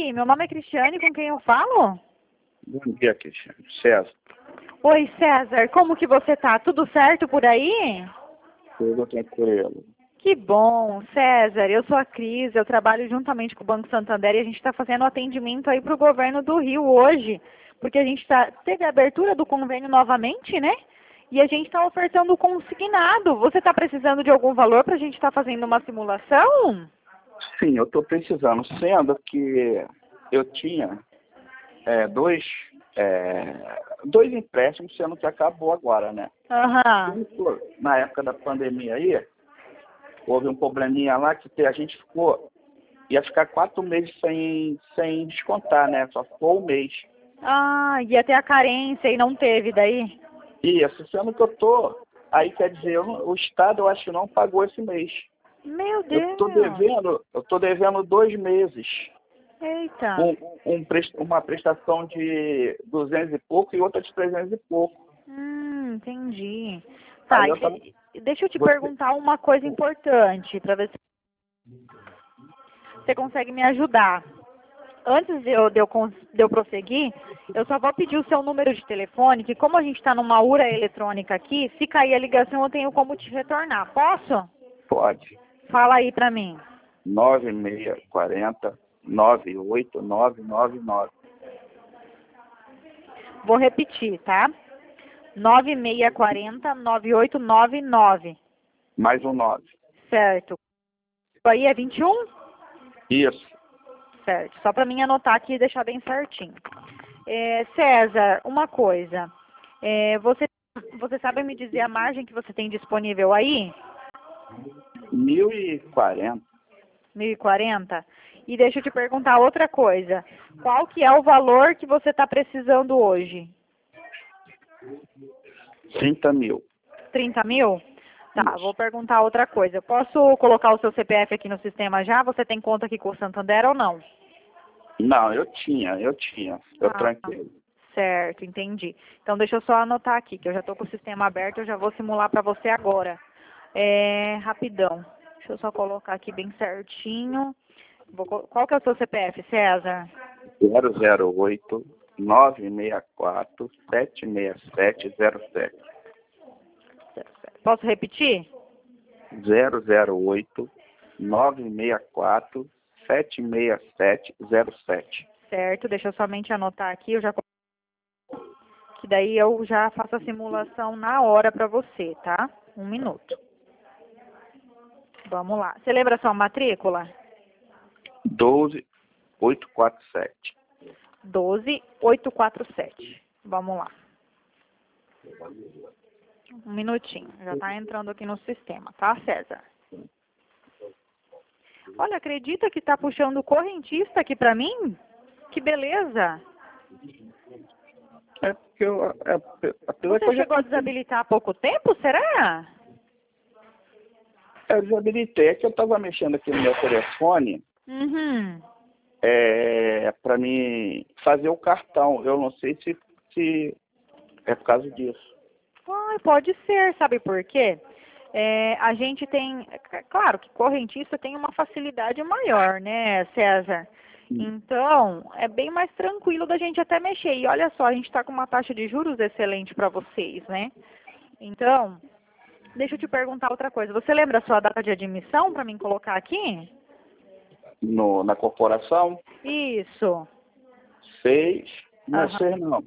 Oi, meu nome é Cristiane, com quem eu falo? Bom dia, Cristiano. César, Oi, César, como que você tá? Tudo certo por aí? tudo tranquilo. Que bom, César, eu sou a Cris, eu trabalho juntamente com o Banco Santander e a gente está fazendo atendimento aí para o governo do Rio hoje, porque a gente teve a abertura do convênio novamente, né? E a gente está ofertando o consignado. Você está precisando de algum valor para a gente estar fazendo uma simulação? Sim, eu estou precisando, sendo que eu tinha dois, dois empréstimos, sendo que acabou agora, né? Aham. Na época da pandemia aí, houve um probleminha lá que a gente ia ficar 4 meses sem descontar, né? Só ficou um mês. Ah, ia ter a carência e não teve daí? Isso, sendo que aí quer dizer, o Estado eu acho que não pagou esse mês. Meu Eu Deus! estou devendo 2 meses. Eita! Uma prestação de 200 e pouco e outra de 300 e pouco. Entendi. Tá, Aí eu tava, deixa eu te você, perguntar uma coisa importante para ver se você consegue me ajudar. Antes de eu prosseguir, eu só vou pedir o seu número de telefone, que como a gente está numa URA eletrônica aqui, se cair a ligação eu tenho como te retornar. Posso? pode. Fala aí pra mim. 9640 98999. Vou repetir, tá? 9640-9899. Mais um 9. Certo. Aí é 21? Isso. Certo. Só para mim anotar aqui e deixar bem certinho. César, uma coisa. Você sabe me dizer a margem que você tem disponível aí? 1040. 1.040? E deixa eu te perguntar outra coisa. Qual que é o valor que você está precisando hoje? 30 mil. 30 mil? Tá, Isso. vou perguntar outra coisa. Eu posso colocar o seu CPF aqui no sistema já? Você tem conta aqui com o Santander ou não? Não, eu tinha. Eu Ah, tranquei. certo, entendi. Então deixa eu só anotar aqui, que eu já estou com o sistema aberto, eu já vou simular para você agora. Rapidão. Deixa eu só colocar aqui bem certinho. Qual que é o seu CPF, César? 008 964 76707. Posso repetir? 008 964 76707. Certo, deixa eu somente anotar aqui, que daí eu já faço a simulação na hora para você, tá? 1 minuto. Vamos lá. Você lembra a sua matrícula? 12847. 12847. Vamos lá. 1 minutinho. Já está entrando aqui no sistema, tá, César? Olha, acredita que está puxando correntista aqui para mim? Que beleza! É porque Você chegou a desabilitar há pouco tempo, será? eu desabilitei. É que eu estava mexendo aqui no meu telefone Uhum. para mim fazer o cartão. Eu não sei se é por causa disso. Pode ser, sabe por quê? A gente tem, claro que correntista tem uma facilidade maior, né, César? Então, é bem mais tranquilo da gente até mexer. E olha só, a gente está com uma taxa de juros excelente para vocês, né? Então, deixa eu te perguntar outra coisa. Você lembra a sua data de admissão para mim colocar aqui? Na corporação, Isso. 6, não é Aham. 6 não.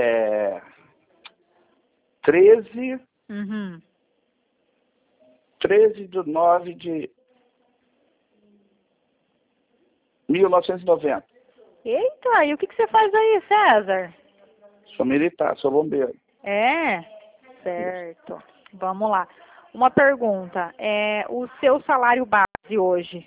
13, Uhum. 13 de 9 de 1990. Eita, e o que você faz aí, César? Sou militar, sou bombeiro. Certo. Vamos lá. Uma pergunta. O seu salário base hoje?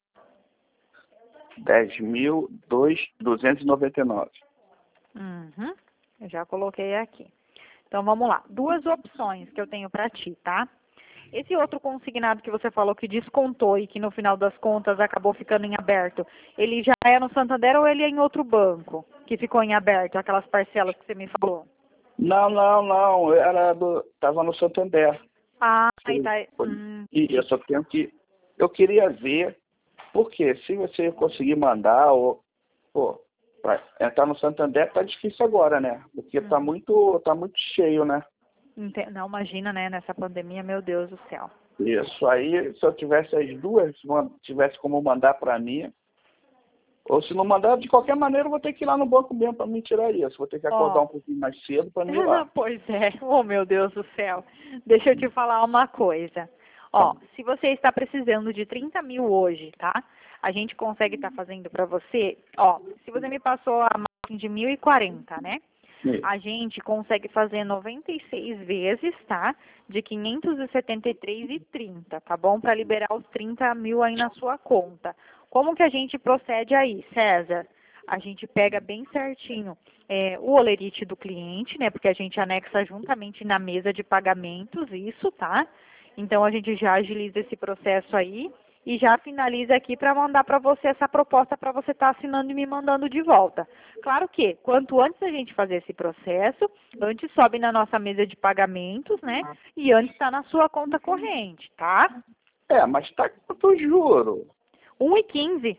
10.299. Uhum. Eu já coloquei aqui. Então, vamos lá. 2 opções que eu tenho para ti, tá? Esse outro consignado que você falou que descontou e que no final das contas acabou ficando em aberto, ele já é no Santander ou ele é em outro banco que ficou em aberto, aquelas parcelas que você me falou? Não. Tava no Santander. Aí tá. E eu só tenho que. Eu queria ver, porque se você conseguir mandar, pô, pra entrar no Santander tá difícil agora, né? Porque tá muito cheio, né? Não, imagina, né, nessa pandemia, meu Deus do céu. Isso aí, se eu tivesse as duas, tivesse como mandar para mim, ou se não mandar, de qualquer maneira, eu vou ter que ir lá no banco mesmo para me tirar isso. Vou ter que acordar um pouquinho mais cedo para me ir lá. Pois é, oh meu Deus do céu. Deixa eu te falar uma coisa. Ó, se você está precisando de 30 mil hoje, tá? A gente consegue estar fazendo para você, ó, se você me passou a margem de 1.040, né? A gente consegue fazer 96 vezes, tá? De 573,30, tá bom? Para liberar os 30 mil aí na sua conta. Como que a gente procede aí, César? A gente pega bem certinho o holerite do cliente, né? Porque a gente anexa juntamente na mesa de pagamentos, isso, tá? Então, a gente já agiliza esse processo aí e já finaliza aqui para mandar para você essa proposta para você estar assinando e me mandando de volta. Claro que, quanto antes a gente fazer esse processo, antes sobe na nossa mesa de pagamentos, né? E antes está na sua conta corrente, tá? Mas tá quanto juro? 1,15.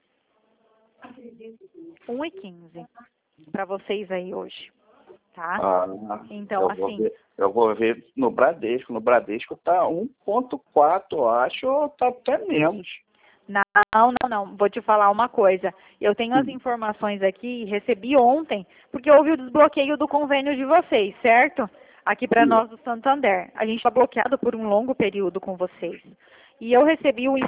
1,15 para vocês aí hoje, tá? Então, eu vou ver no Bradesco. No Bradesco tá 1,4, eu acho, ou tá até menos. Não. Vou te falar uma coisa. Eu tenho as informações aqui, recebi ontem, porque houve o desbloqueio do convênio de vocês, certo? Aqui para nós do Santander. A gente está bloqueado por um longo período com vocês. E eu recebi o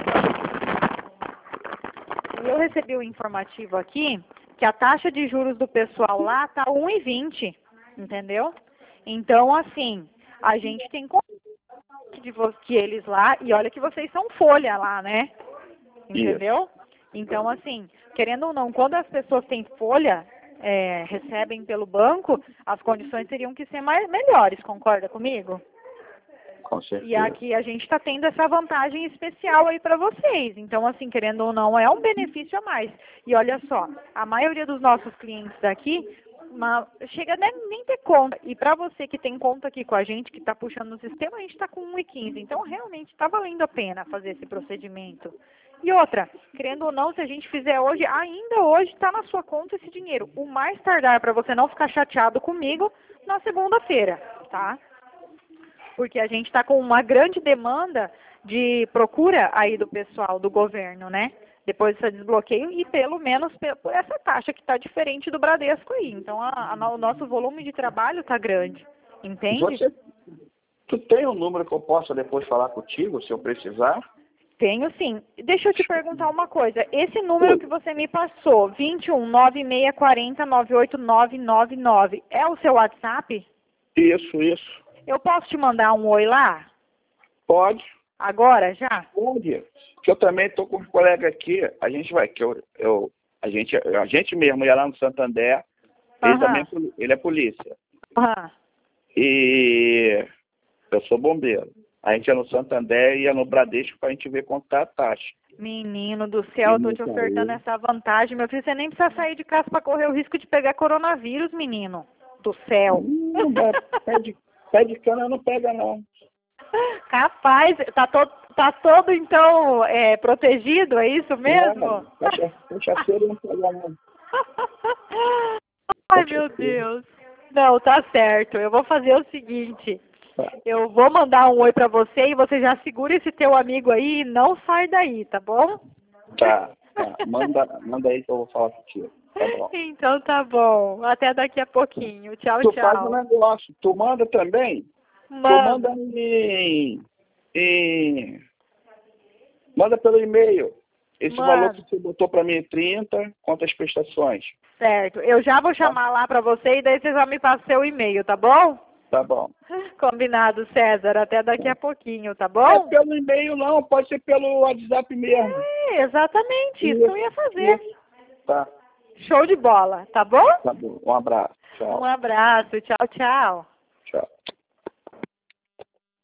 informativo aqui que a taxa de juros do pessoal lá tá 1,20, entendeu? Então, assim, a gente tem que eles lá, e olha que vocês são folha lá, né? Entendeu? Então, assim, querendo ou não, quando as pessoas têm folha, recebem pelo banco, as condições teriam que ser melhores, concorda comigo? Com certeza. E aqui a gente está tendo essa vantagem especial aí para vocês. Então, assim, querendo ou não, é um benefício a mais. E olha só, a maioria dos nossos clientes daqui chega a nem ter conta. E para você que tem conta aqui com a gente, que está puxando no sistema, a gente está com 1,15. Então, realmente está valendo a pena fazer esse procedimento. E outra, querendo ou não, se a gente fizer hoje, ainda hoje está na sua conta esse dinheiro. O mais tardar para você não ficar chateado comigo, na segunda-feira, tá? Porque a gente está com uma grande demanda de procura aí do pessoal, do governo, né? Depois desse desbloqueio e pelo menos por essa taxa que está diferente do Bradesco aí. Então, o nosso volume de trabalho está grande, entende? Tu tem um número que eu possa depois falar contigo, se eu precisar? Tenho sim. Deixa eu te perguntar uma coisa. Esse número que você me passou, 21 9640 98999, é o seu WhatsApp? Isso. Eu posso te mandar um oi lá? Pode. Agora, já? Pode. Porque eu também estou com um colega aqui, a gente vai, a gente mesmo ia lá no Santander, ele também ele é polícia. E eu sou bombeiro. A gente ia no Santander e ia no Bradesco para a gente ver quanto tá a taxa. Menino do céu, eu tô te ofertando essa vantagem, meu filho. Você nem precisa sair de casa para correr o risco de pegar coronavírus, menino do céu. Pé de cana não pega, não. Capaz, tá todo então protegido, é isso mesmo? Cachaceiro não pega, não. Ai, meu Deus. Não, tá certo. Eu vou fazer o seguinte. Eu vou mandar um oi pra você e você já segura esse teu amigo aí e não sai daí, tá bom? Tá. Manda aí que eu vou falar contigo. Tá bom. Então tá bom. Até daqui a pouquinho. Tchau, tu tchau. Faz um negócio. Tu manda também? Manda. Tu manda pelo e-mail. Esse valor que você botou pra mim 30, quantas prestações? Certo. Eu já vou chamar lá pra você e daí você já me passa seu e-mail, tá bom? Tá bom. Combinado, César. Até daqui a pouquinho, tá bom? Pelo e-mail não, pode ser pelo WhatsApp mesmo. Exatamente. Isso eu ia fazer. Tá. Show de bola, tá bom? Tá bom. Um abraço. Tchau. Um abraço. Tchau, tchau. Tchau.